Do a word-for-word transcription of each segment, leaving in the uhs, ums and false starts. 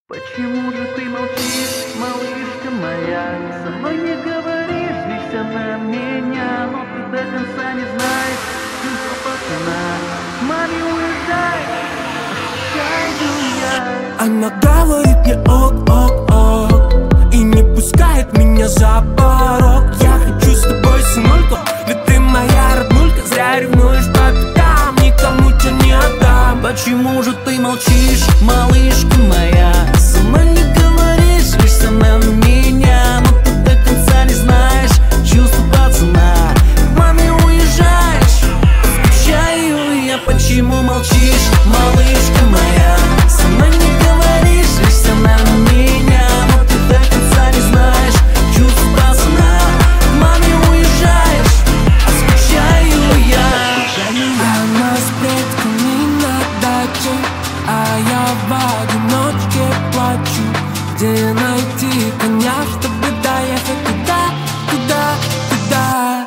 Почему же ты молчишь, малышка моя? Со мной не говоришь, злишься на меня, но ты до конца не знаешь чувства пацана. Маме уезжай, ощущаю я. Она говорит мне ок, ок, ок, и не пускает меня за порог. Я хочу с тобой, сынулька, ведь ты моя роднулька. Зря ревнуешь по пятам, никому тебя не отдам. Почему же ты молчишь, малышка моя? Со мной не говоришь, злишься на меня, но ты до конца не знаешь чувства пацана. К маме уезжаешь, скучаю я. Почему молчишь, малышка моя? Со мной не говоришь, злишься на меня, но ты до конца не знаешь чувства пацана. К маме уезжаешь, а скучаю я. Она с предками на даче, а я в одиночке плачу. Где найти коня, чтобы доехать туда, туда, туда?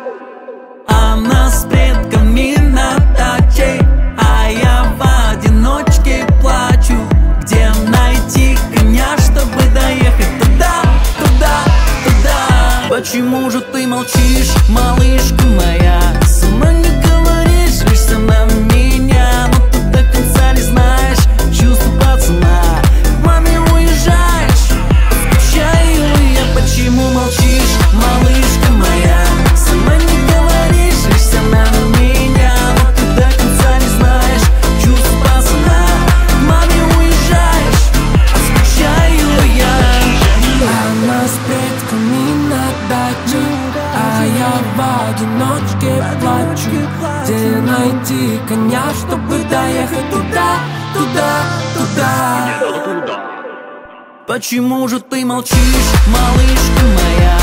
Она с предками на даче, а я в одиночке плачу. Где найти коня, чтобы доехать туда, туда, туда? Почему же ты молчишь, малышка моя? Со мной не говоришь, злишься на меня, но ты до конца не знаешь чувства пацана. К маме уезжаешь, скучаю я. Почему молчишь, малышка моя? Со мной не говоришь, злишься на меня, но ты до конца не знаешь чувства пацана. К маме уезжаешь, а скучаю я. Она с предками на даче, а я в одиночке плачу. Где найти коня, чтобы доехать туда, туда, туда? Почему же ты молчишь, малышка моя?